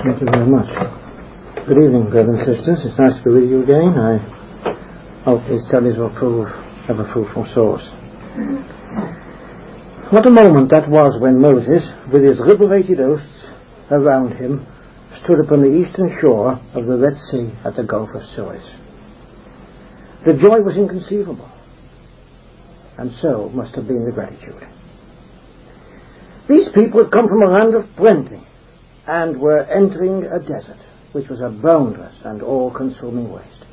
Thank you very much. Good evening, brothers and sisters. It's nice to be with you again. I hope these studies will have a fruitful source. What a moment that was when Moses, with his liberated hosts around him, stood upon the eastern shore of the Red Sea at the Gulf of Suez. The joy was inconceivable, and so must have been the gratitude. These people had come from a land of plenty and were entering a desert which was a boundless and all-consuming waste.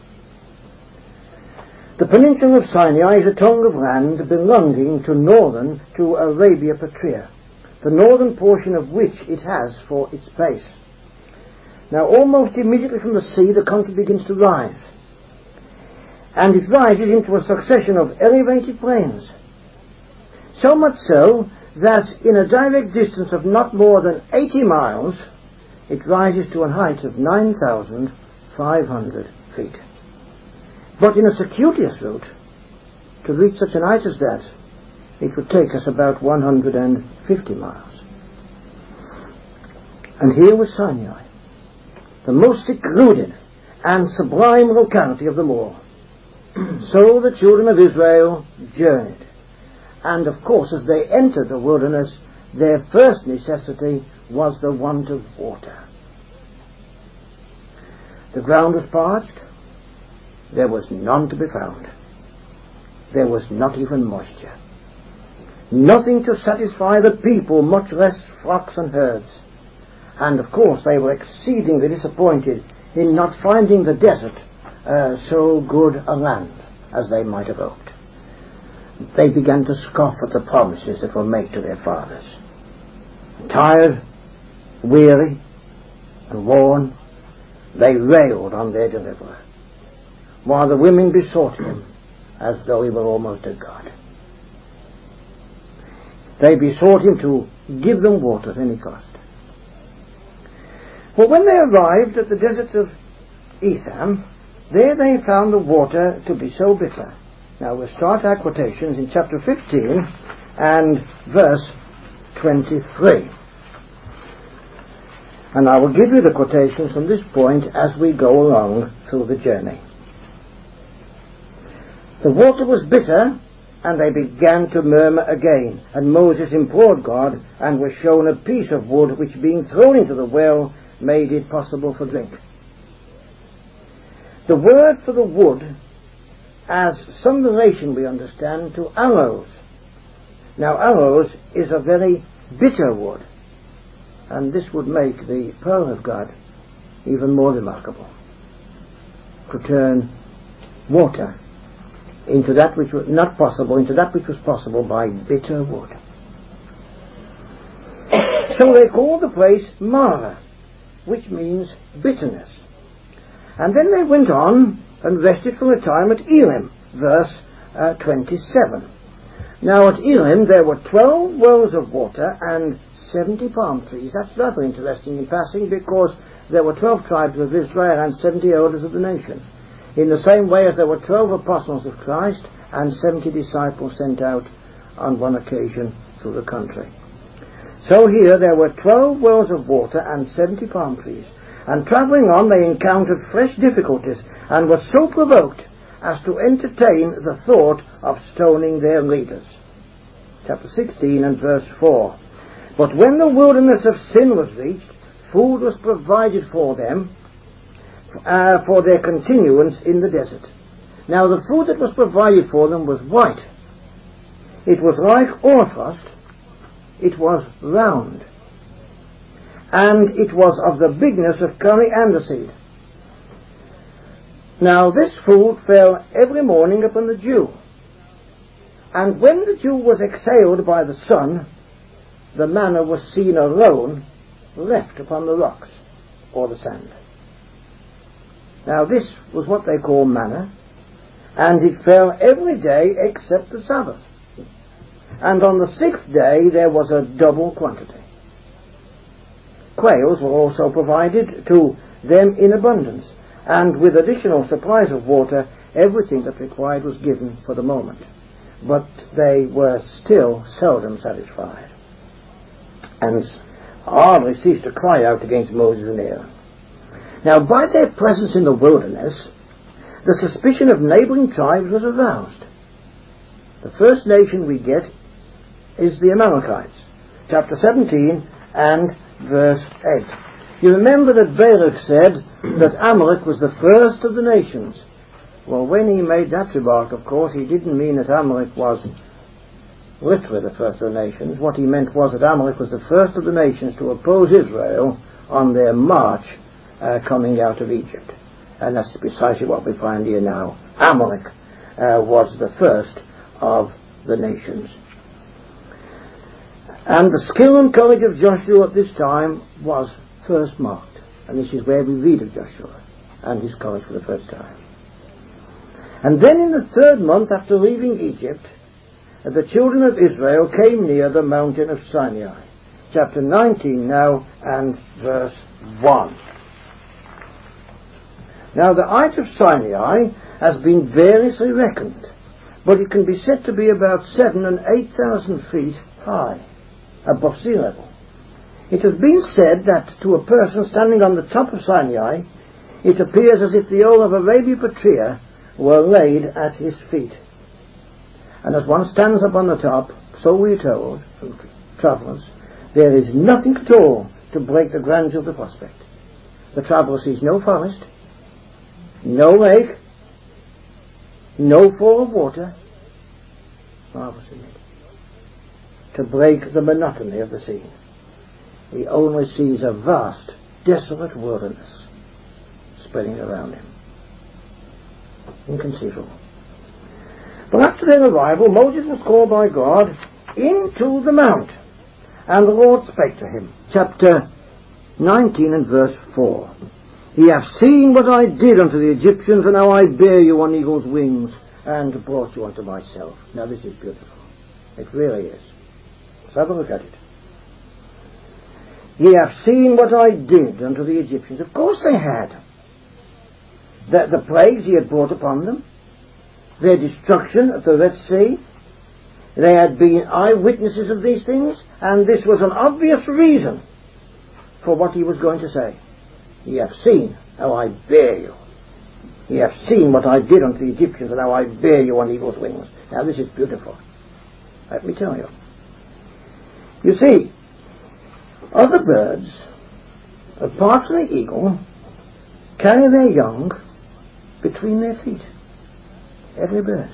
The peninsula of Sinai is a tongue of land belonging to Arabia Petrea, the northern portion of which it has for its base. Now, almost immediately from the sea, the country begins to rise, and it rises into a succession of elevated plains, so much so that in a direct distance of not more than 80 miles, it rises to a height of 9,500 feet. But in a circuitous route, to reach such an height as that, it would take us about 150 miles. And here was Sinai, the most secluded and sublime locality of them all. So the children of Israel journeyed. And of course, as they entered the wilderness, their first necessity was the want of water. The ground was parched. There was none to be found. There was not even moisture. Nothing to satisfy the people, much less flocks and herds. And of course, they were exceedingly disappointed in not finding the desert so good a land as they might have hoped. They began to scoff at the promises that were made to their fathers. Tired, weary, and worn, they railed on their deliverer, while the women besought him as though he were almost a god. They besought him to give them water at any cost. Well, when they arrived at the desert of Etham, there they found the water to be so bitter. Now we'll start our quotations in chapter 15 and verse 23. And I will give you the quotations from this point as we go along through the journey. The water was bitter, and they began to murmur again. And Moses implored God, and was shown a piece of wood which, being thrown into the well, made it possible for drink. The word for the wood has some relation, we understand, to aloes. Now, aloes is a very bitter wood, and this would make the power of God even more remarkable, to turn water into that which was not possible, into that which was possible by bitter wood. So they called the place Marah, which means bitterness. And then they went on and rested for a time at Elim, verse 27. Now at Elim there were 12 wells of water and 70 palm trees. That's rather interesting in passing, because there were 12 tribes of Israel and 70 elders of the nation, in the same way as there were 12 apostles of Christ and 70 disciples sent out on one occasion through the country. So here there were 12 wells of water and 70 palm trees. And travelling on, they encountered fresh difficulties, and were so provoked as to entertain the thought of stoning their leaders. Chapter 16 and verse 4. But when the wilderness of Sin was reached, food was provided for them for their continuance in the desert. Now the food that was provided for them was white. It was like hoarfrost. It was round. And it was of the bigness of coriander seed. Now this food fell every morning upon the dew. And when the dew was exhaled by the sun, the manna was seen alone, left upon the rocks or the sand. Now this was what they call manna, and it fell every day except the Sabbath. And on the 6th day there was a double quantity. Quails were also provided to them in abundance, and with additional supplies of water, everything that required was given for the moment. But they were still seldom satisfied. And hardly ceased to cry out against Moses and Aaron. Now, by their presence in the wilderness, the suspicion of neighbouring tribes was aroused. The first nation we get is the Amalekites, chapter 17 and verse 8. You remember that Balak said that Amalek was the first of the nations. Well, when he made that remark, of course, he didn't mean that Amalek was literally the first of the nations. What he meant was that Amalek was the first of the nations to oppose Israel on their march coming out of Egypt. And that's precisely what we find here now. Amalek was the first of the nations. And the skill and courage of Joshua at this time was first marked. And this is where we read of Joshua and his courage for the first time. And then in the third month after leaving Egypt, the children of Israel came near the mountain of Sinai. Chapter 19 now and verse 1. Now the height of Sinai has been variously reckoned, but it can be said to be about 7,000 and 8,000 feet high, above sea level. It has been said that to a person standing on the top of Sinai, it appears as if the whole of Arabia Petrea were laid at his feet. And as one stands up on the top, so we are told from travellers, there is nothing at all to break the grandeur of the prospect. The traveller sees no forest, no lake, no fall of water, marvellous, isn't it? To break the monotony of the scene. He only sees a vast, desolate wilderness spreading around him. Inconceivable. But after their arrival, Moses was called by God into the mount, and the Lord spake to him. Chapter 19 and verse 4. Ye have seen what I did unto the Egyptians, and how I bare you on eagle's wings, and brought you unto myself. Now this is beautiful. It really is. Let's have a look at it. Ye have seen what I did unto the Egyptians. Of course they had. The plagues he had brought upon them, their destruction at the Red Sea. They had been eyewitnesses of these things, and this was an obvious reason for what he was going to say. Ye have seen how I bear you. Ye have seen what I did unto the Egyptians, and how I bear you on eagle's wings. Now this is beautiful. Let me tell you. You see, other birds, apart from the eagle, carry their young between their feet. Every bird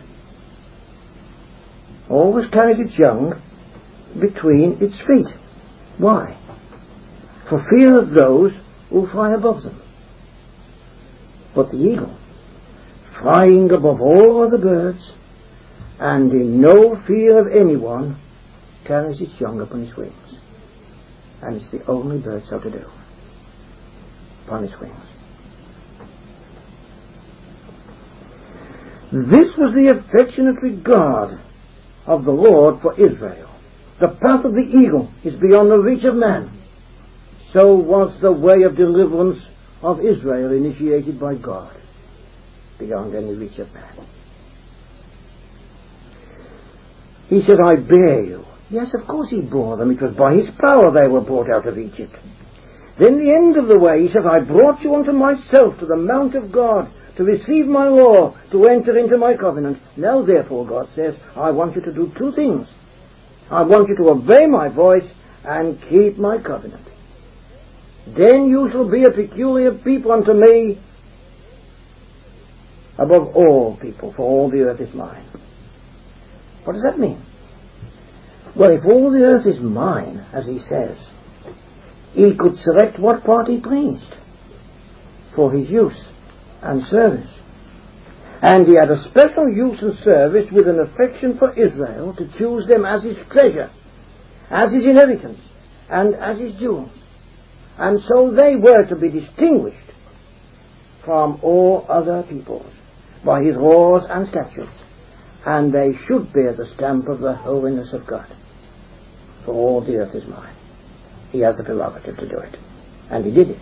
always carries its young between its feet. Why? For fear of those who fly above them. But the eagle, flying above all other birds, and in no fear of anyone, carries its young upon its wings. And it's the only bird so to do, upon its wings. This was the affectionate regard of the Lord for Israel. The path of the eagle is beyond the reach of man. So was the way of deliverance of Israel initiated by God, beyond any reach of man. He said, I bear you. Yes, of course he bore them. It was by his power they were brought out of Egypt. Then the end of the way, he says, I brought you unto myself to the mount of God, to receive my law, to enter into my covenant. Now therefore, God says, I want you to do two things. I want you to obey my voice and keep my covenant. Then you shall be a peculiar people unto me above all people, for all the earth is mine. What does that mean? Well, if all the earth is mine, as he says, he could select what part he pleased for his use and service. And he had a special use and service with an affection for Israel to choose them as his treasure, as his inheritance, and as his jewels. And so they were to be distinguished from all other peoples by his laws and statutes, and they should bear the stamp of the holiness of God. For all the earth is mine. He has the prerogative to do it. And he did it.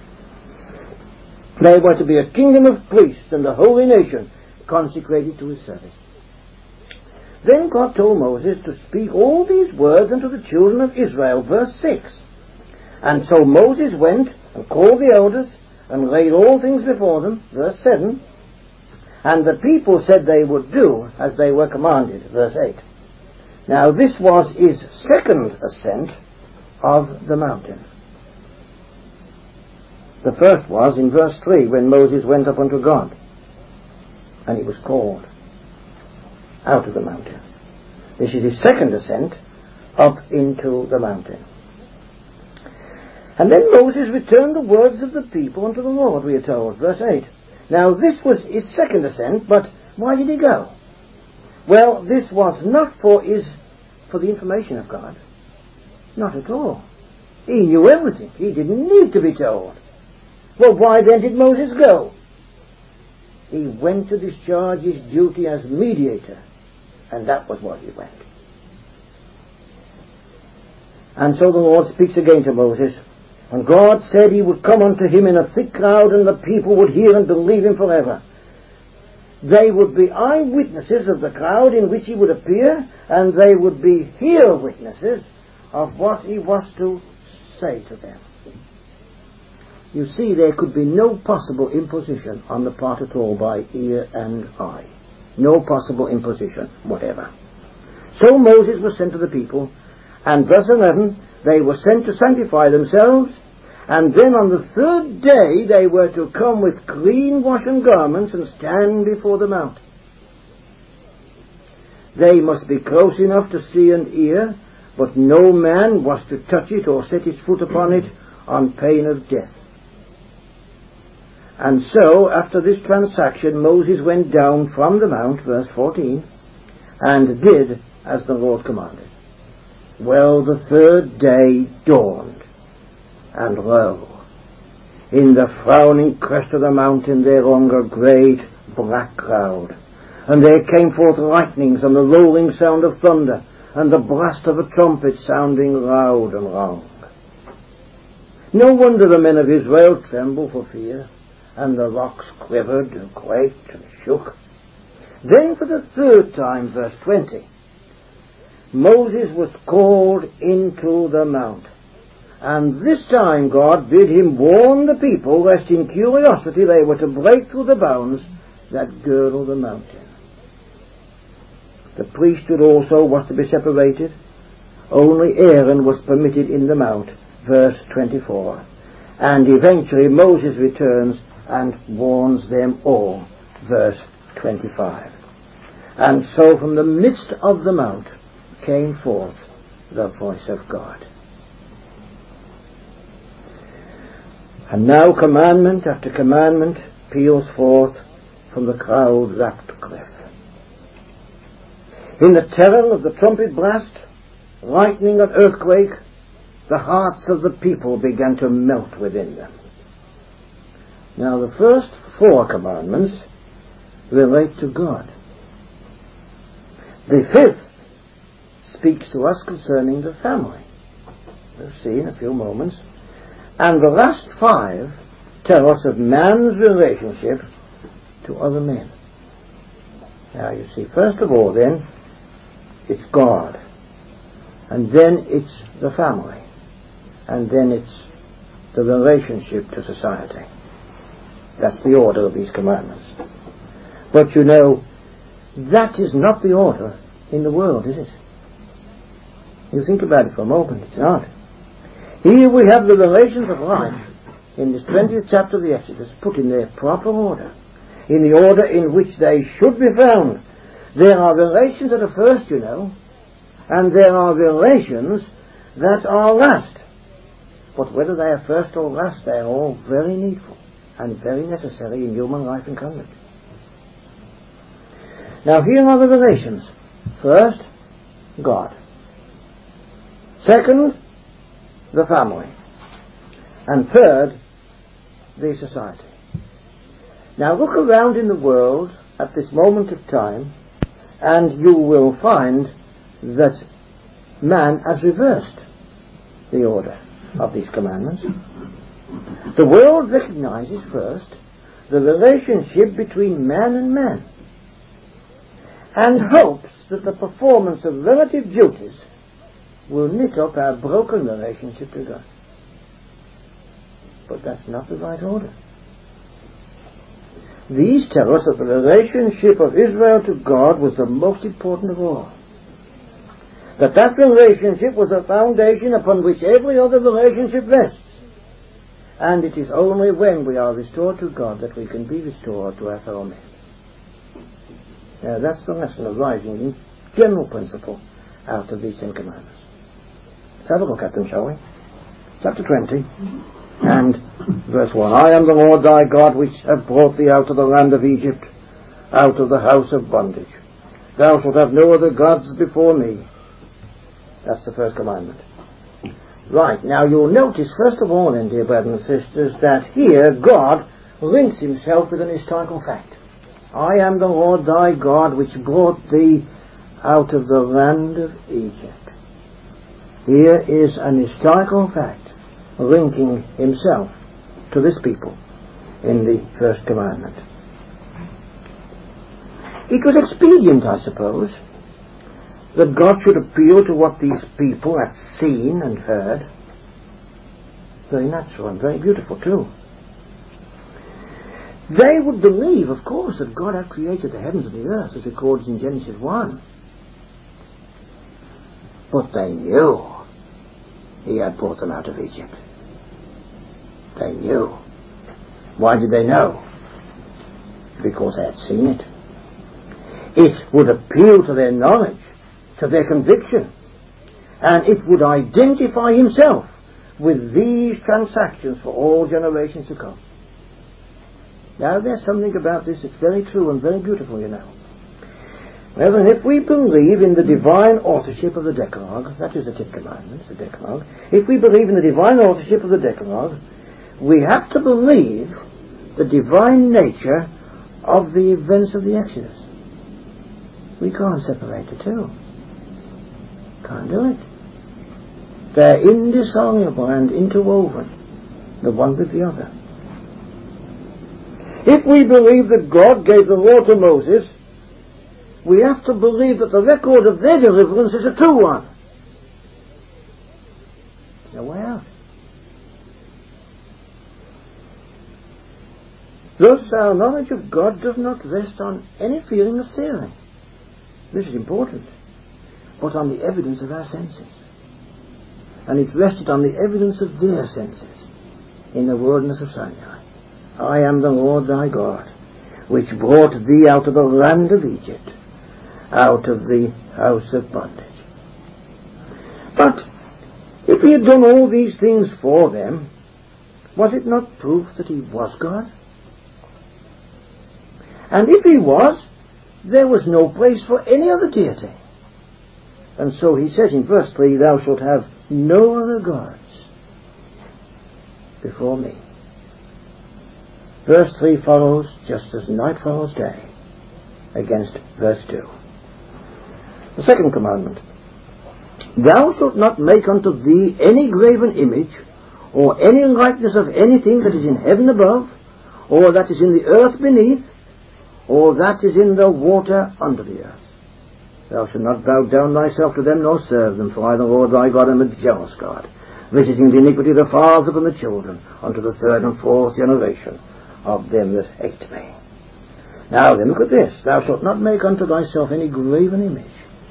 They were to be a kingdom of priests and a holy nation consecrated to his service. Then God told Moses to speak all these words unto the children of Israel. Verse 6. And so Moses went and called the elders and laid all things before them, verse 7, and the people said they would do as they were commanded, verse 8. Now this was his second ascent of the mountain. The first was in verse 3, when Moses went up unto God, and he was called out of the mountain. This is his second ascent up into the mountain. And then Moses returned the words of the people unto the Lord, we are told, verse 8. Now this was his second ascent, but why did he go? Well, this was not for the information of God. Not at all. He knew everything. He didn't need to be told. Well, why then did Moses go? He went to discharge his duty as mediator, and that was why he went. And so the Lord speaks again to Moses, and God said he would come unto him in a thick cloud, and the people would hear and believe him forever. They would be eyewitnesses of the cloud in which he would appear, and they would be hear witnesses of what he was to say to them. You see, there could be no possible imposition on the part at all by ear and eye. No possible imposition whatever. So Moses was sent to the people, and verse 11, they were sent to sanctify themselves, and then on the third day they were to come with clean washen garments and stand before the mount. They must be close enough to see and hear, but no man was to touch it or set his foot upon it on pain of death. And so, after this transaction, Moses went down from the mount, verse 14, and did as the Lord commanded. Well, the third day dawned, and lo, in the frowning crest of the mountain there hung a great black cloud, and there came forth lightnings, and the rolling sound of thunder, and the blast of a trumpet sounding loud and long. No wonder the men of Israel trembled for fear, and the rocks quivered and quaked and shook. Then for the third time, verse 20, Moses was called into the mount. And this time God bid him warn the people, lest in curiosity they were to break through the bounds that girdle the mountain. The priesthood also was to be separated. Only Aaron was permitted in the mount, verse 24. And eventually Moses returns and warns them all, verse 25. And so from the midst of the mount came forth the voice of God. And now commandment after commandment peals forth from the cloud-wrapped cliff. In the terror of the trumpet blast, lightning and earthquake, the hearts of the people began to melt within them. Now the first 4 commandments relate to God. The 5th speaks to us concerning the family. We'll see in a few moments. And the last 5 tell us of man's relationship to other men. Now you see, first of all then, it's God. And then it's the family. And then it's the relationship to society. That's the order of these commandments. But you know, that is not the order in the world, is it? You think about it for a moment, it's not. Here we have the relations of life in this 20th chapter of the Exodus put in their proper order, in the order in which they should be found. There are relations that are first, you know, and there are relations that are last. But whether they are first or last, they are all very needful and very necessary in human life and conduct. Now here are the relations. First, God. Second, the family. And third, the society. Now look around in the world at this moment of time, and you will find that man has reversed the order of these commandments. The world recognizes first the relationship between man and man, and hopes that the performance of relative duties will knit up our broken relationship to God. But that's not the right order. These tell us that the relationship of Israel to God was the most important of all. That relationship was a foundation upon which every other relationship rests. And it is only when we are restored to God that we can be restored to our fellow men. Now that's the lesson arising in general principle out of these 10 commandments. Let's have a look at them, shall we? Chapter 20 and verse 1. I am the Lord thy God which have brought thee out of the land of Egypt, out of the house of bondage. Thou shalt have no other gods before me. That's the first commandment. Right, now you'll notice first of all then, dear brothers and sisters, that here God links himself with an historical fact. I am the Lord thy God which brought thee out of the land of Egypt. Here is an historical fact linking himself to this people in the first commandment. It was expedient, I suppose, that God should appeal to what these people had seen and heard. Very natural and very beautiful too. They would believe, of course, that God had created the heavens and the earth, as recorded in Genesis 1. But they knew he had brought them out of Egypt. They knew. Why did they know? Because they had seen it. It would appeal to their knowledge, to their conviction, and it would identify himself with these transactions for all generations to come. Now there's something about this that's very true and very beautiful, you know. Well, and if we believe in the divine authorship of the Decalogue, that is the 10 Commandments, the Decalogue, if we believe in the divine authorship of the Decalogue, we have to believe the divine nature of the events of the Exodus. We can't separate the two. Can't do it. They're indissoluble and interwoven, the one with the other. If we believe that God gave the law to Moses, we have to believe that the record of their deliverance is a true one. No way out. Thus, our knowledge of God does not rest on any feeling of theory. This is important. But on the evidence of our senses. And it rested on the evidence of their senses in the wilderness of Sinai. I am the Lord thy God, which brought thee out of the land of Egypt, out of the house of bondage. But if he had done all these things for them, was it not proof that he was God? And if he was, there was no place for any other deity. And so he says in verse 3, thou shalt have no other gods before me. Verse 3 follows just as night follows day against verse 2. The second commandment. Thou shalt not make unto thee any graven image or any likeness of anything that is in heaven above, or that is in the earth beneath, or that is in the water under the earth. Thou shalt not bow down thyself to them, nor serve them, for I, the Lord thy God, am a jealous God, visiting the iniquity of the fathers upon the children, unto the third and fourth generation of them that hate me. Now then, look at this. Thou shalt not make unto thyself any graven image.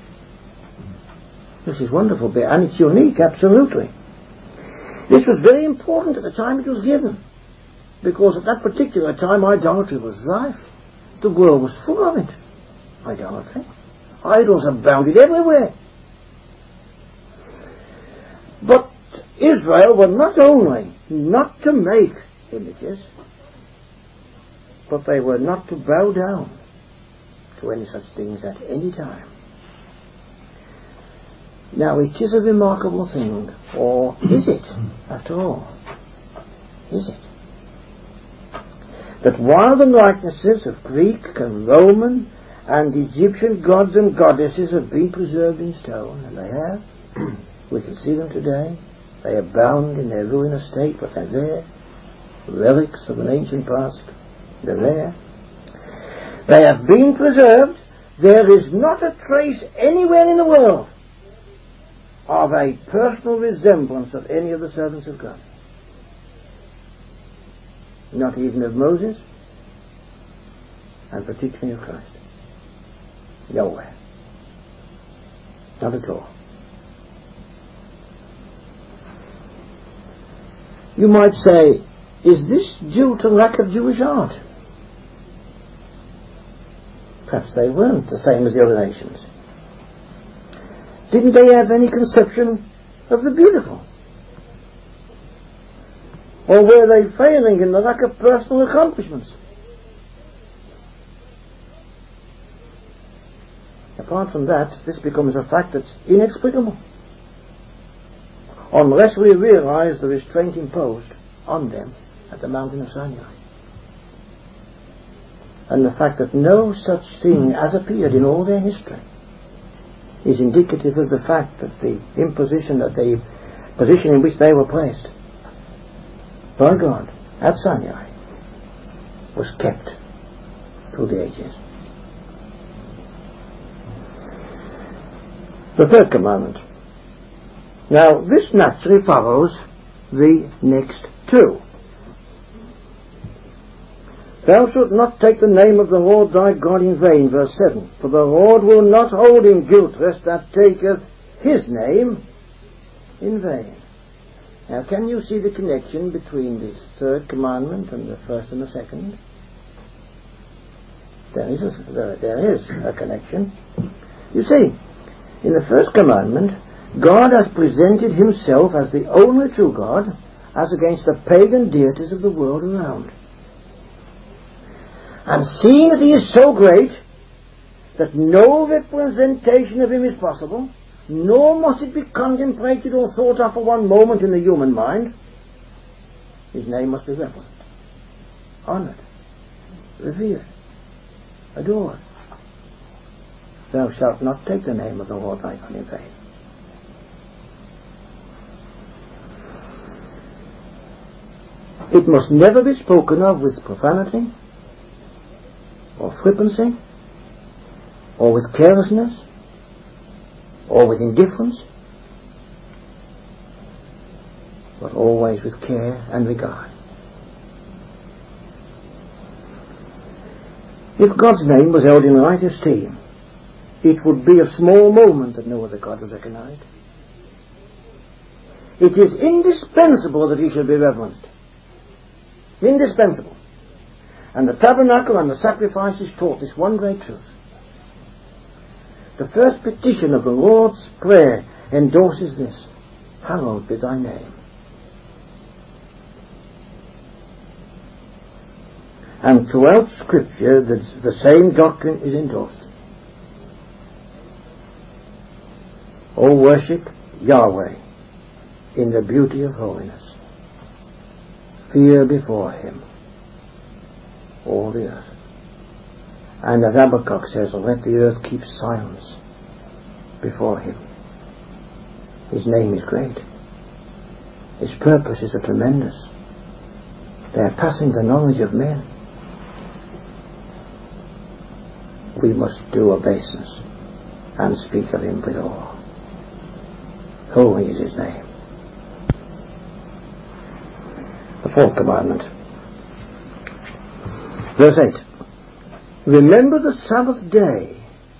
This is wonderful, and it's unique, absolutely. This was very important at the time it was given, because at that particular time idolatry was rife. The world was full of it. Idolatry. Idols abounded everywhere. But Israel were not only not to make images, but they were not to bow down to any such things at any time. Now it is a remarkable thing, or is it, after all? Is it? That while the likenesses of Greek and Roman and Egyptian gods and goddesses have been preserved in stone, and they have, we can see them today, they abound in their ruinous state, but they're there, relics of an ancient past, they're there. They have been preserved. There is not a trace anywhere in the world of a personal resemblance of any of the servants of God. not even of Moses, and particularly of Christ. Nowhere. Not at all. You might say, is this due to lack of Jewish art? Perhaps they weren't the same as the other nations. Didn't they have any conception of the beautiful? Or were they failing in the lack of personal accomplishments? Apart from that, this becomes a fact that's inexplicable, unless we realize the restraint imposed on them at the mountain of Sinai, and the fact that no such thing has appeared in all their history is indicative of the fact that the imposition, that the position in which they were placed by God at Sinai was kept through the ages. The third commandment. Now, this naturally follows the next two. Thou shalt not take the name of the Lord thy God in vain, verse 7. For the Lord will not hold in guiltless that taketh his name in vain. Now, can you see the connection between this third commandment and the first and the second? There is a connection. You see, in the first commandment, God has presented himself as the only true God, as against the pagan deities of the world around. And seeing that he is so great that no representation of him is possible, nor must it be contemplated or thought of for one moment in the human mind, his name must be reverenced, honoured, revered, adored. Thou shalt not take the name of the Lord thy God in vain. It must never be spoken of with profanity, or flippancy, or with carelessness, or with indifference, but always with care and regard. If God's name was held in right esteem, it would be of small moment that no other God was recognized. It is indispensable that he should be reverenced. Indispensable. And the tabernacle and the sacrifices taught this one great truth. The first petition of the Lord's Prayer endorses this: hallowed be thy name. And throughout Scripture the same doctrine is endorsed. O worship Yahweh in the beauty of holiness. Fear before him all the earth. And as Habakkuk says, let the earth keep silence before him. His name is great. His purposes are tremendous. They are passing the knowledge of men. We must do obeisance and speak of him with awe. Holy is his name. The fourth commandment. Verse 8. Remember the Sabbath day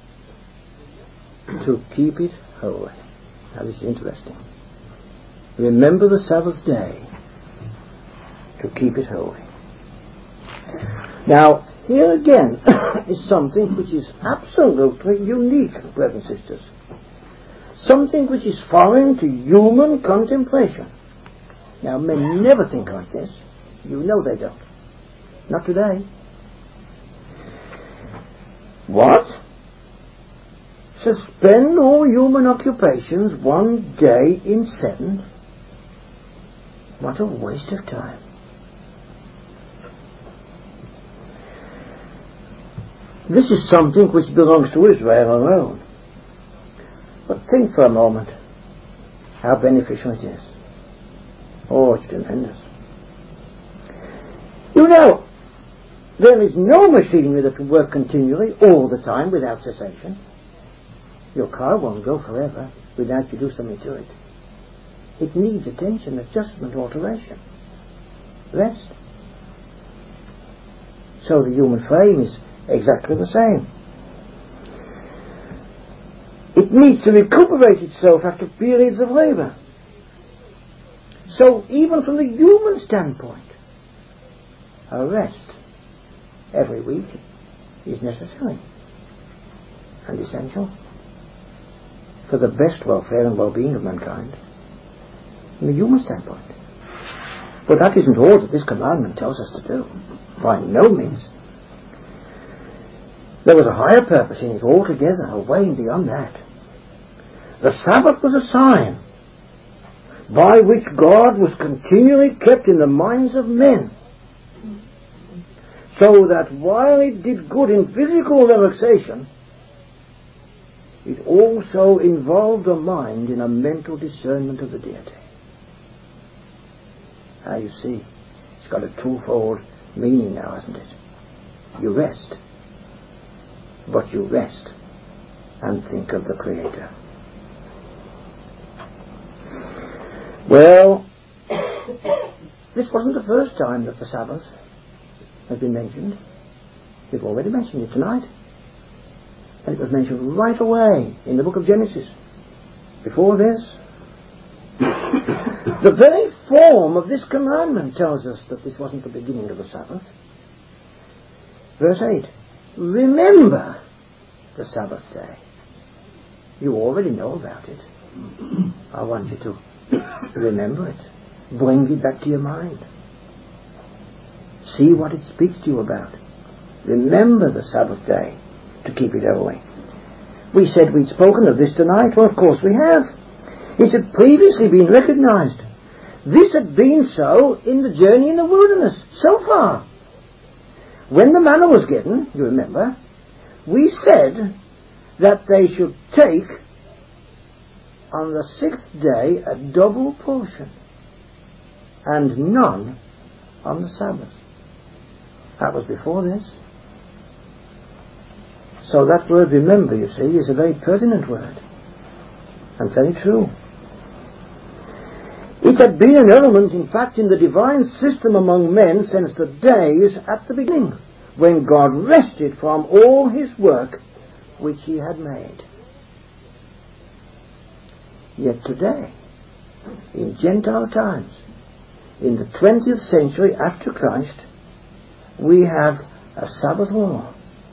to keep it holy. Now this is interesting. Remember the Sabbath day to keep it holy. Now, here again is something which is absolutely unique, brothers and sisters. Something which is foreign to human contemplation. Now, men never think like this. You know they don't. Not today. What? Suspend all human occupations one day in 7? What a waste of time. This is something which belongs to Israel alone. But think for a moment how beneficial it is. Oh, it's tremendous. You know, there is no machinery that can work continually all the time without cessation. Your car won't go forever without you do something to it. It needs attention, adjustment, alteration, rest. So the human frame is exactly the same. It needs to recuperate itself after periods of labour. So even from the human standpoint, a rest every week is necessary and essential for the best welfare and well-being of mankind from the human standpoint. But that isn't all that this commandment tells us to do. By no means. There was a higher purpose in it altogether, away and beyond that. The Sabbath was a sign by which God was continually kept in the minds of men, so that while it did good in physical relaxation, it also involved the mind in a mental discernment of the deity. Now you see, it's got a twofold meaning now, hasn't it? You rest, but you rest and think of the Creator. Well, this wasn't the first time that the Sabbath has been mentioned. We've already mentioned it tonight. And it was mentioned right away in the book of Genesis. Before this, the very form of this commandment tells us that this wasn't the beginning of the Sabbath. Verse 8, remember the Sabbath day. You already know about it. I want you to remember it. Bring it back to your mind. See what it speaks to you about. Remember the Sabbath day to keep it holy. We said we'd spoken of this tonight. Well, of course we have. It had previously been recognized. This had been so in the journey in the wilderness so far. When the manna was given, you remember, we said that they should take on the 6th day a double portion and none on the Sabbath. That was before this. So that word remember, you see, is a very pertinent word and very true. It had been an element, in fact, in the divine system among men since the days at the beginning, when God rested from all his work which he had made. Yet today, in Gentile times, in the 20th century after Christ, we have a Sabbath law.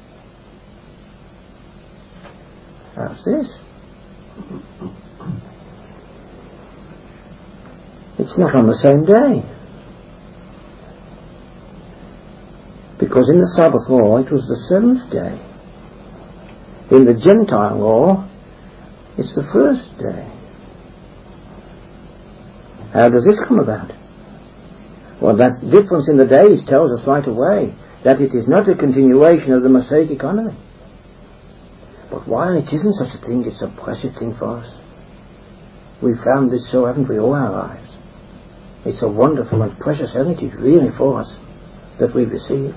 How's this? It's not on the same day. Because in the Sabbath law it was the 7th day. In the Gentile law it's the first day. How does this come about? Well, that difference in the days tells us right away that it is not a continuation of the Mosaic economy. But while it isn't such a thing, it's a blessed thing for us. We've found this so, haven't we, all our lives? It's a wonderful and precious heritage, really, for us, that we've received.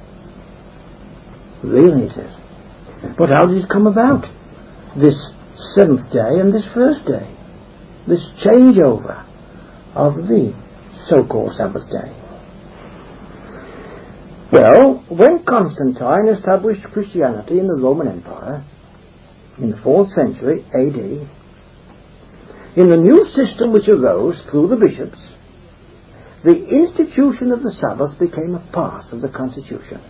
Really it is. But how did it come about? This 7th day and this first day. This changeover of the so-called Sabbath day. Well, when Constantine established Christianity in the Roman Empire in the 4th century AD, in the new system which arose through the bishops, the institution of the Sabbath became a part of the constitution.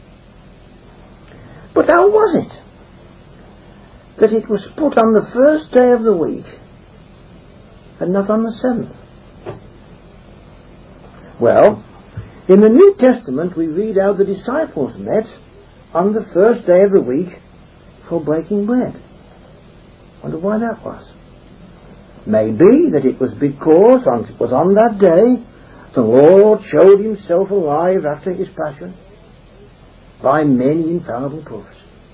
But how was it that it was put on the first day of the week and not on the 7th? Well, in the New Testament we read how the disciples met on the first day of the week for breaking bread. Wonder why that was. Maybe that it was because it was on that day the Lord showed himself alive after his passion by many infallible proofs.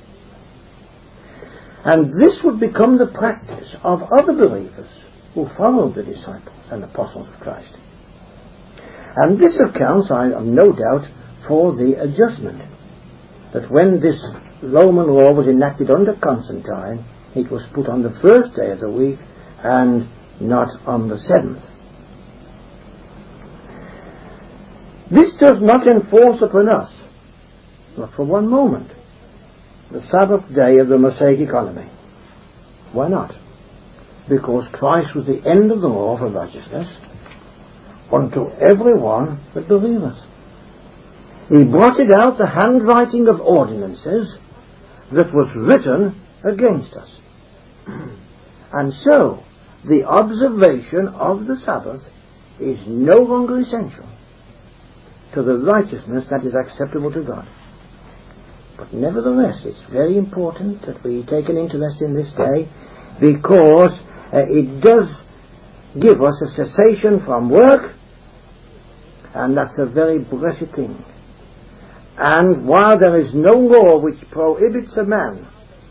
And this would become the practice of other believers who followed the disciples and apostles of Christ. And this accounts, I have no doubt, for the adjustment. That when this Roman law was enacted under Constantine, it was put on the first day of the week and not on the 7th. This does not enforce upon us not for one moment, the Sabbath day of the Mosaic economy. Why not? Because Christ was the end of the law for righteousness unto everyone that believeth. He blotted out the handwriting of ordinances that was written against us. And so, the observation of the Sabbath is no longer essential to the righteousness that is acceptable to God. But nevertheless, it's very important that we take an interest in this day, because it does give us a cessation from work, and that's a very blessed thing. And while there is no law which prohibits a man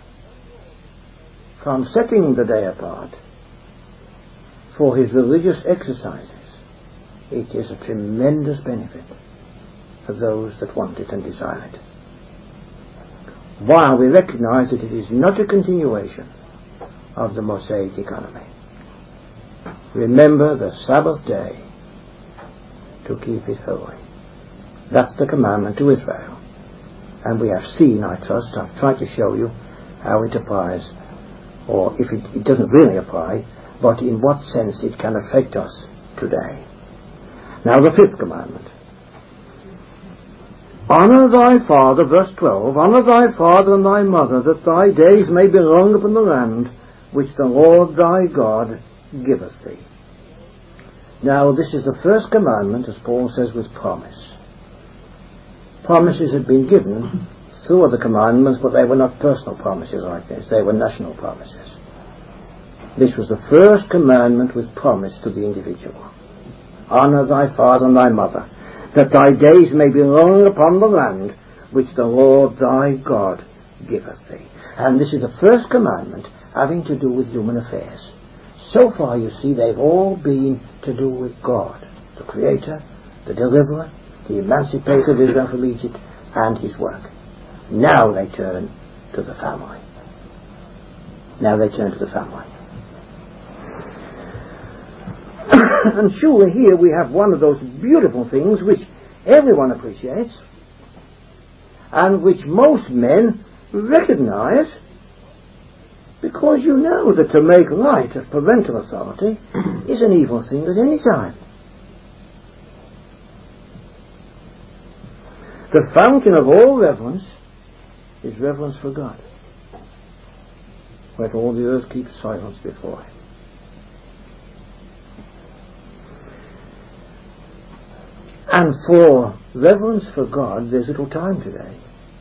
from setting the day apart for his religious exercises, it is a tremendous benefit for those that want it and desire it. While we recognize that it is not a continuation of the Mosaic economy. Remember the Sabbath day to keep it holy. That's the commandment to Israel. And we have seen, I trust, I've tried to show you how it applies, or if it doesn't really apply, but in what sense it can affect us today. Now the fifth commandment. Honour thy father, verse 12, honour thy father and thy mother, that thy days may be long upon the land which the Lord thy God giveth thee. Now this is the first commandment, as Paul says, with promise. Promises had been given through other commandments, but they were not personal promises like this. They were national promises. This was the first commandment with promise to the individual. Honour thy father and thy mother, that thy days may be long upon the land which the Lord thy God giveth thee. And this is the first commandment having to do with human affairs. So far, you see, they've all been to do with God, the Creator, the Deliverer, the Emancipator of Israel from Egypt, and His work. Now they turn to the family. Now they turn to the family. And surely here we have one of those beautiful things which everyone appreciates, and which most men recognize, because you know that to make light of parental authority is an evil thing at any time. The fountain of all reverence is reverence for God. Let all the earth keep silence before Him. And for reverence for God, there's little time today.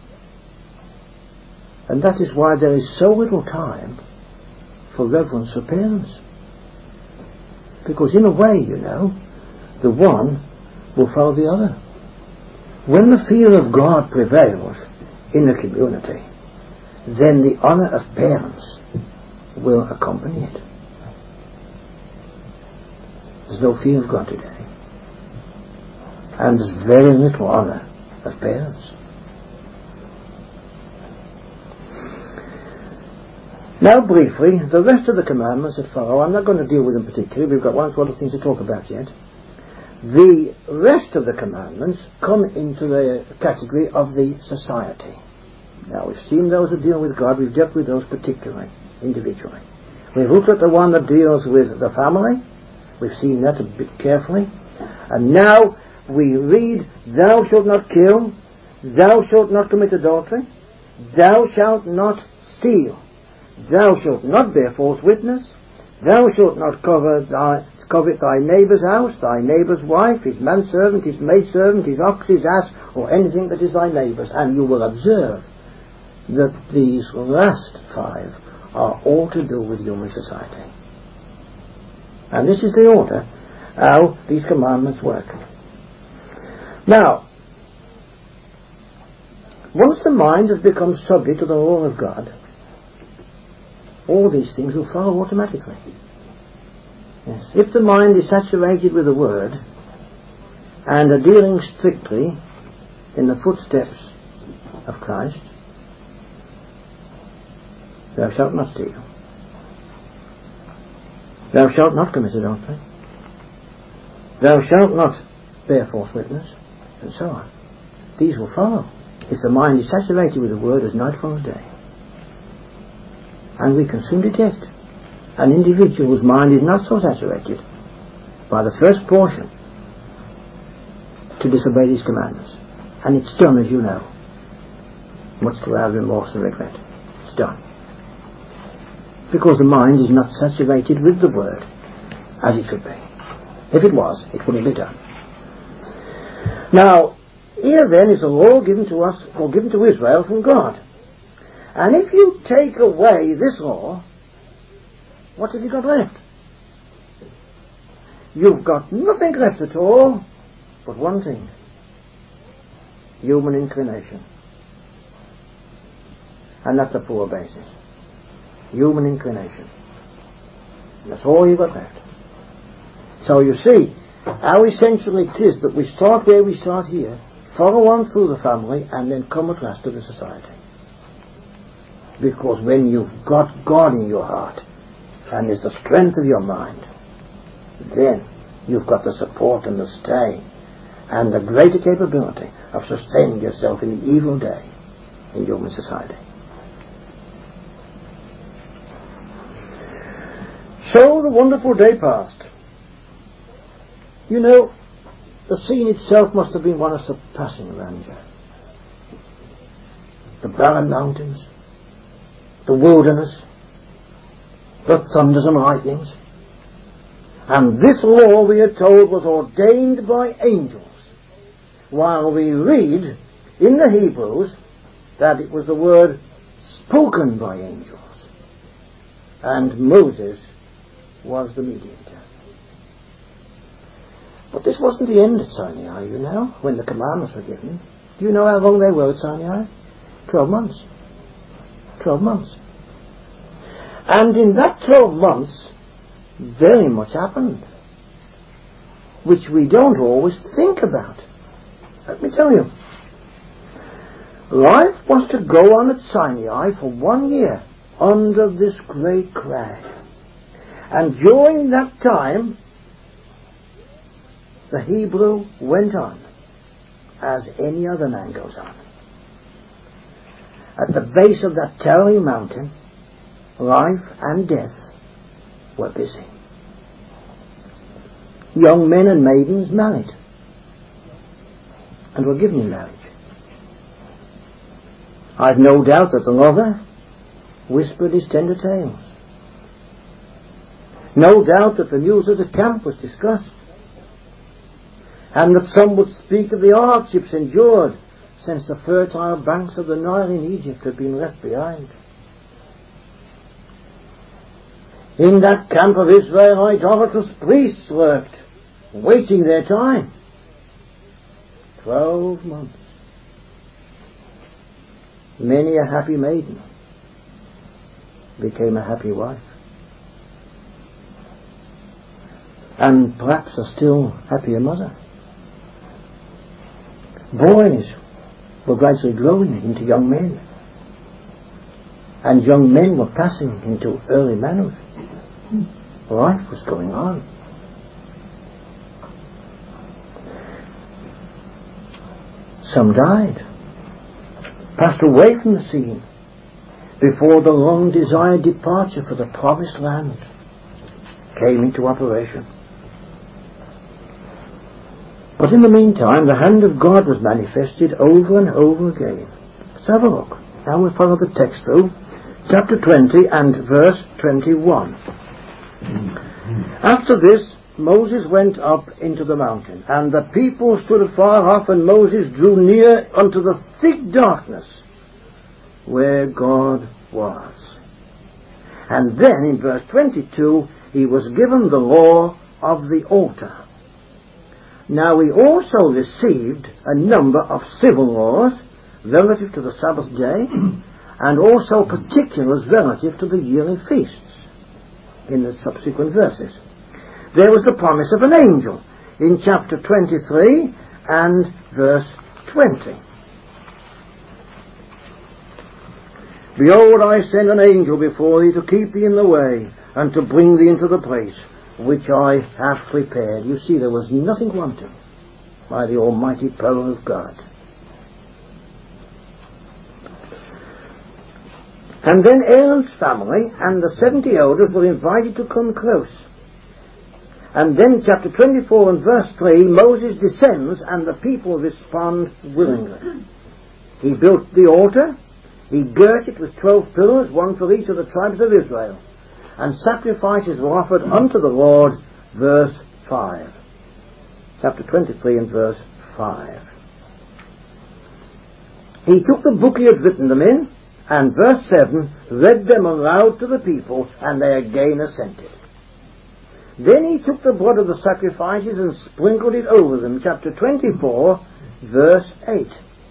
And that is why there is so little time for reverence for parents. Because in a way, you know, the one will follow the other. When the fear of God prevails in the community, then the honour of parents will accompany it. There's no fear of God today. And there's very little honour of parents. Now briefly, the rest of the commandments that follow, I'm not going to deal with them particularly, we've got one or two other things to talk about yet. The rest of the commandments come into the category of the society. Now we've seen those that deal with God, we've dealt with those particularly, individually. We've looked at the one that deals with the family, we've seen that a bit carefully, and now we read, thou shalt not kill, thou shalt not commit adultery, thou shalt not steal, thou shalt not bear false witness, thou shalt not covet thy neighbour's house, thy neighbour's wife, his manservant, his maidservant, his ox, his ass, or anything that is thy neighbour's. And you will observe that these last five are all to do with human society. And this is the order how these commandments work. Now, once the mind has become subject to the law of God, all these things will follow automatically. Yes. If the mind is saturated with the Word and adhering strictly in the footsteps of Christ, thou shalt not steal, thou shalt not commit adultery, thou shalt not bear false witness, and so on. These will follow. if the mind is saturated with the Word as night follows day. And we can soon detect an individual whose mind is not so saturated by the first portion to disobey these commandments. And it's done, as you know, much to our remorse and regret. It's done. Because the mind is not saturated with the Word as it should be. If it was, it wouldn't be done. Now, here then is a law given to us, or given to Israel from God. And if you take away this law, what have you got left? You've got nothing left at all but one thing: human inclination. And that's a poor basis. Human inclination. That's all you've got left. So you see how essential it is that we start where we start here, follow on through the family, and then come at last to the society. Because when you've got God in your heart and is the strength of your mind, then you've got the support and the stay and the greater capability of sustaining yourself in the evil day in human society. So the wonderful day passed. You know, the scene itself must have been one of surpassing grandeur. The barren mountains, the wilderness, the thunders and lightnings. And this law, we are told, was ordained by angels, while we read in the Hebrews that it was the word spoken by angels, and Moses was the mediator. But this wasn't the end at Sinai, you know, when the commandments were given. Do you know how long they were at Sinai? 12 months. 12 months. And in that 12 months, very much happened, which we don't always think about. Let me tell you. Life was to go on at Sinai for 1 year under this great crag. And during that time, the Hebrew went on as any other man goes on. At the base of that towering mountain, life and death were busy. Young men and maidens married and were given in marriage. I've no doubt that the lover whispered his tender tales. No doubt that the news of the camp was discussed, and that some would speak of the hardships endured since the fertile banks of the Nile in Egypt had been left behind. In that camp of Israel, idolatrous priests lurked, waiting their time. 12 months. Many a happy maiden became a happy wife, and perhaps a still happier mother. Boys were gradually growing into young men, and young men were passing into early manhood. Life was going on. Some died, passed away from the scene before the long-desired departure for the promised land came into operation. But in the meantime, the hand of God was manifested over and over again. Let's have a look. Now we'll follow the text through. Chapter 20 and verse 21. After this, Moses went up into the mountain, and the people stood afar off, and Moses drew near unto the thick darkness where God was. And then in verse 22, he was given the law of the altar. Now he also received a number of civil laws relative to the Sabbath day, and also particulars relative to the yearly feasts in the subsequent verses. There was the promise of an angel in chapter 23 and verse 20. Behold, I send an angel before thee to keep thee in the way, and to bring thee into the place which I have prepared. You see, there was nothing wanting by the almighty power of God. And then Aaron's family and the 70 elders were invited to come close. And then chapter 24 and verse 3, Moses descends and the people respond willingly. He built the altar, he girt it with 12 pillars, one for each of the tribes of Israel, and sacrifices were offered unto the Lord, verse 5. Chapter 23 and verse 5. He took the book he had written them in, and verse 7, read them aloud to the people, and they again assented. Then he took the blood of the sacrifices and sprinkled it over them. Chapter 24, verse 8.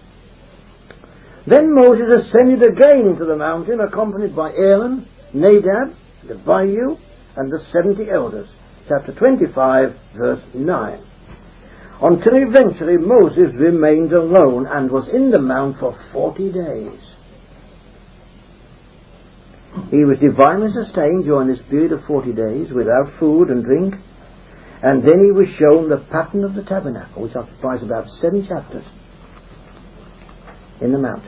Then Moses ascended again into the mountain, accompanied by Aaron, Nadab, the Abihu, and the 70 elders. Chapter 25, verse 9. Until eventually Moses remained alone and was in the mount for 40 days. He was divinely sustained during this period of 40 days without food and drink, and then he was shown the pattern of the tabernacle, which occupies about 7 chapters in the mount.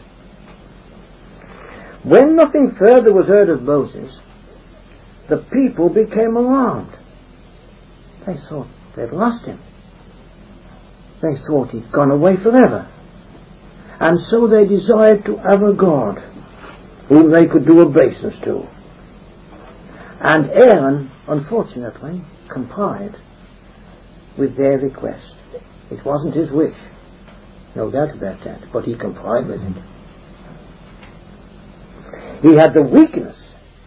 When nothing further was heard of Moses, the people became alarmed. They thought they'd lost him. They thought he'd gone away forever. And so they desired to have a God whom they could do obeisance to. And Aaron, unfortunately, complied with their request. It wasn't his wish, no doubt about that, but he complied with it. He had the weakness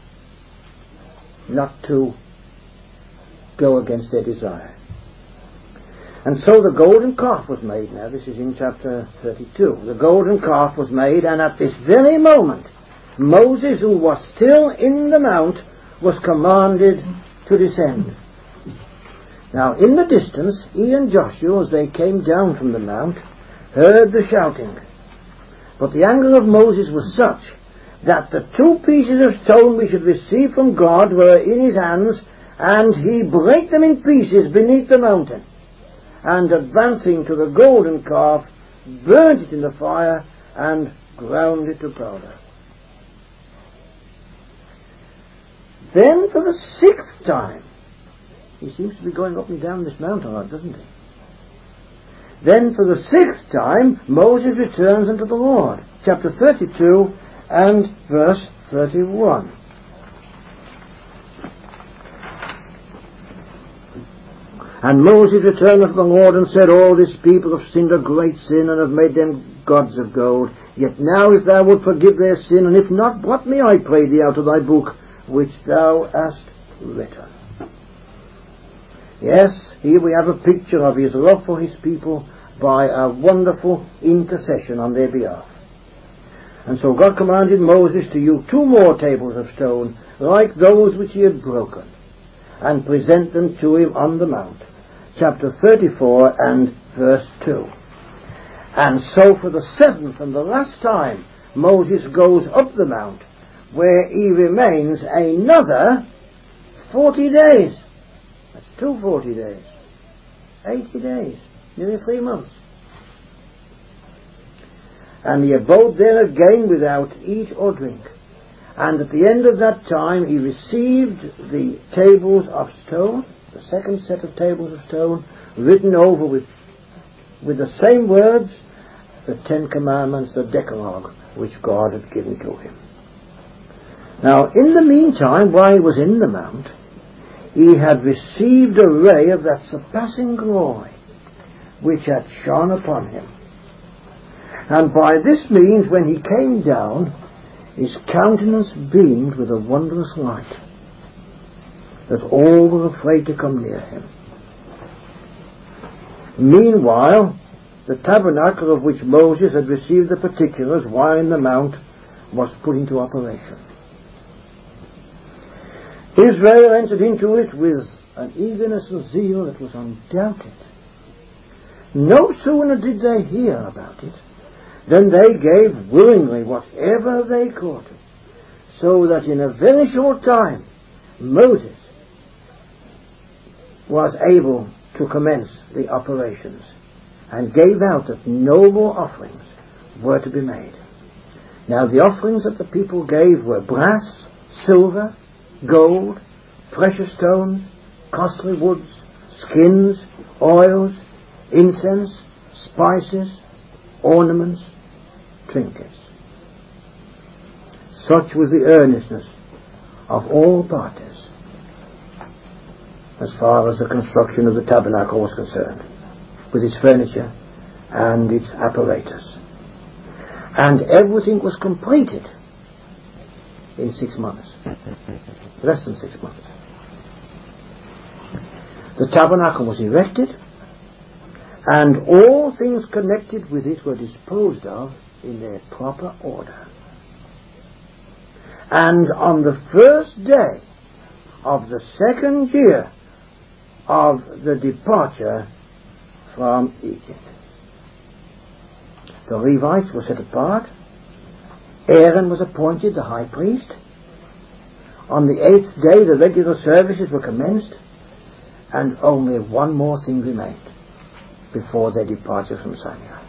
not to go against their desire. And so the golden calf was made. Now this is in chapter 32. The golden calf was made, and at this very moment Moses, who was still in the mount, was commanded to descend. Now in the distance, he and Joshua, as they came down from the mount, heard the shouting. But the anger of Moses was such that the 2 pieces of stone which he had received from God were in his hands, and he brake them in pieces beneath the mountain, and advancing to the golden calf, burnt it in the fire, and ground it to powder. Then for the 6th time, he seems to be going up and down this mountain a lot, doesn't he? Then for the 6th time, Moses returns unto the Lord. Chapter 32 and verse 31. And Moses returned unto the Lord and said, all this people have sinned a great sin, and have made them gods of gold. Yet now if thou wilt forgive their sin, and if not, blot me, I pray thee, out of thy book which thou hast written. Yes, here we have a picture of his love for his people by a wonderful intercession on their behalf. And so God commanded Moses to use 2 more tables of stone, like those which he had broken, and present them to him on the mount. Chapter 34 and verse 2. And so for the 7th and the last time, Moses goes up the mount, where he remains another 40 days. That's 2 40 days. 80 days. Nearly 3 months. And he abode there again without eat or drink. And at the end of that time he received the tables of stone, the 2nd set of tables of stone, written over with the same words, the 10 Commandments, the Decalogue, which God had given to him. Now, in the meantime, while he was in the mount, he had received a ray of that surpassing glory which had shone upon him. And by this means, when he came down, his countenance beamed with a wondrous light, that all were afraid to come near him. Meanwhile, the tabernacle of which Moses had received the particulars while in the mount was put into operation. Israel entered into it with an eagerness and zeal that was undoubted. No sooner did they hear about it than they gave willingly whatever they could, so that in a very short time Moses was able to commence the operations, and gave out that noble offerings were to be made. Now the offerings that the people gave were brass, silver, gold, precious stones, costly woods, skins, oils, incense, spices, ornaments, trinkets. Such was the earnestness of all parties as far as the construction of the tabernacle was concerned, with its furniture and its apparatus. And everything was completed in 6 months. Less than 6 months. The tabernacle was erected, and all things connected with it were disposed of in their proper order. And on the first day of the second year of the departure from Egypt, the Levites were set apart. Aaron was appointed the high priest. On the 8th day the regular services were commenced, and only one more thing remained before their departure from Sinai.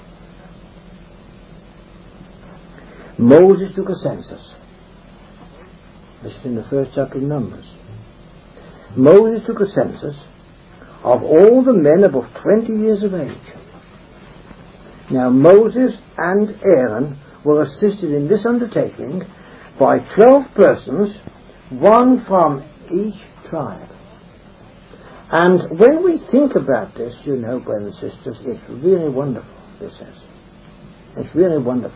Moses took a census. This is in the first chapter of Numbers. Moses took a census of all the men above 20 years of age. Now Moses and Aaron were assisted in this undertaking by 12 persons, one from each tribe. And when we think about this, you know, brothers and sisters, it's really wonderful, this is. It's really wonderful.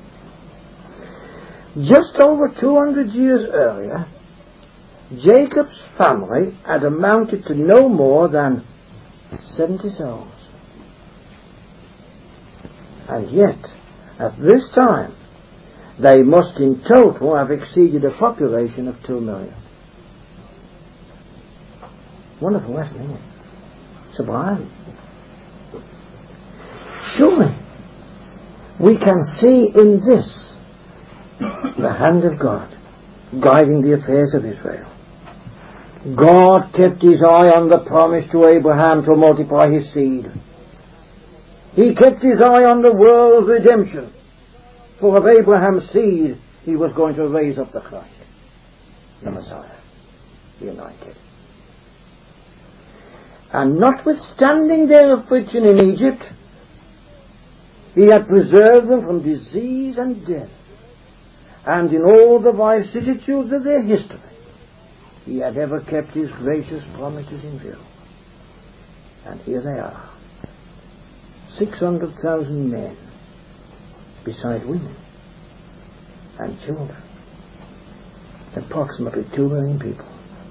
Just over 200 years earlier, Jacob's family had amounted to no more than 70 souls. And yet, at this time, they must in total have exceeded a population of 2 million. Wonderful lesson, isn't it? Sublime. Surely, we can see in this the hand of God guiding the affairs of Israel. God kept his eye on the promise to Abraham to multiply his seed. He kept his eye on the world's redemption. For of Abraham's seed he was going to raise up the Christ, the Messiah, the anointed. And notwithstanding their affliction in Egypt, he had preserved them from disease and death. And in all the vicissitudes of their history, he had ever kept his gracious promises in view. And here they are, 600,000 men, beside women and children, approximately 2 million people.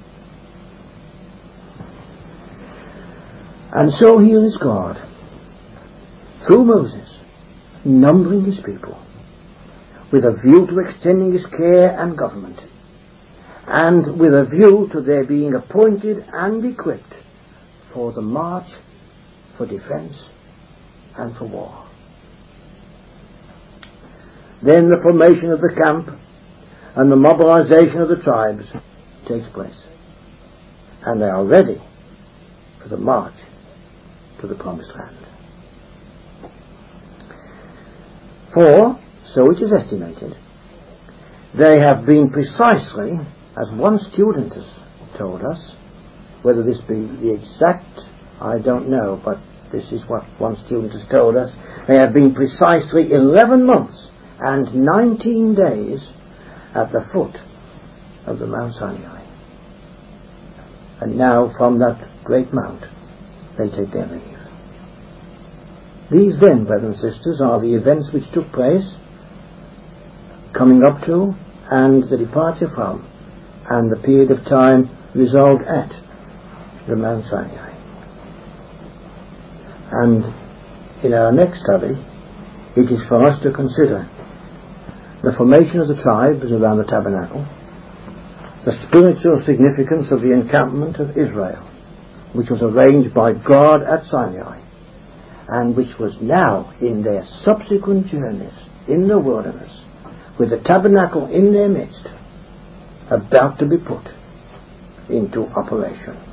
And so here is God, through Moses, numbering his people, with a view to extending his care and government, and with a view to their being appointed and equipped for the march, for defense, and for war. Then the formation of the camp and the mobilization of the tribes takes place, and they are ready for the march to the promised land. For, so it is estimated, they have been precisely, as one student has told us, whether this be the exact, I don't know, but this is what one student has told us, they have been precisely 11 months and 19 days at the foot of the Mount Sinai. And now from that great mount they take their leave. These then, brothers and sisters, are the events which took place, coming up to, and the departure from, and the period of time resolved at the Mount Sinai. And in our next study, it is for us to consider the formation of the tribes around the tabernacle, the spiritual significance of the encampment of Israel, which was arranged by God at Sinai, and which was now in their subsequent journeys in the wilderness, with the tabernacle in their midst, about to be put into operation.